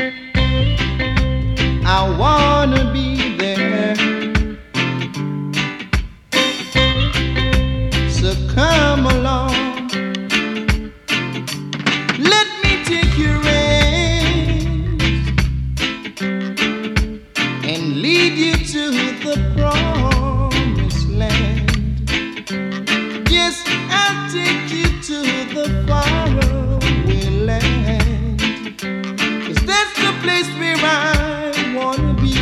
I wanna be there. So come along, let me take your reins and lead you to the promised land. Yes, I'll take you to the faraway land, 'cause that's the place where I wanna be.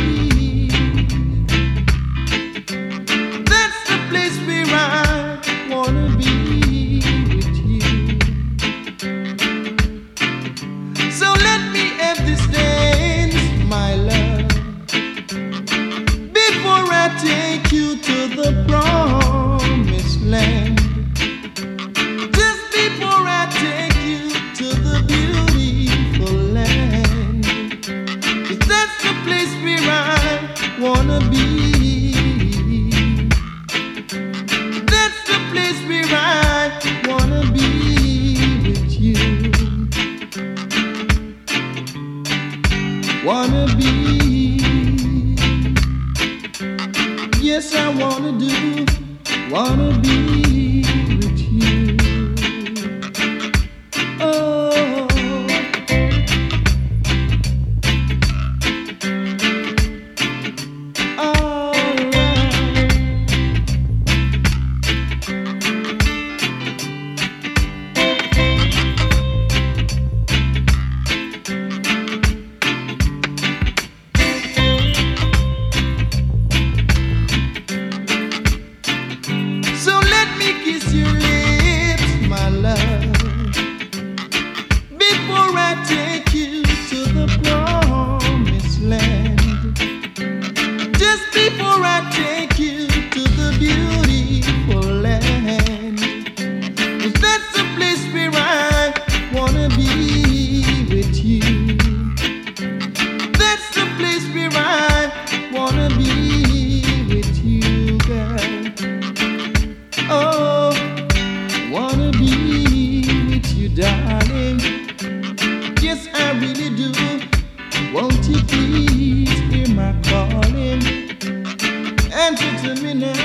That's the place where I wanna be with you. So let me have this dance, my love, before I take you to the promised land. Just before I take you to the beautiful land, 'cause that's the place where I wanna be. That's the place where I wanna be with you. Wanna be. Yes, I wanna do. Wanna be with you. Oh. So let me kiss your lips, my love, before I take you to the promised land. Just before I take you to the beautiful land, 'cause that's the place where I wanna be with you. That's the place where I wanna be with you, girl. Oh, wanna be with you, darling. Yes, I really do. Won't you please hear my calling? Answer to me now.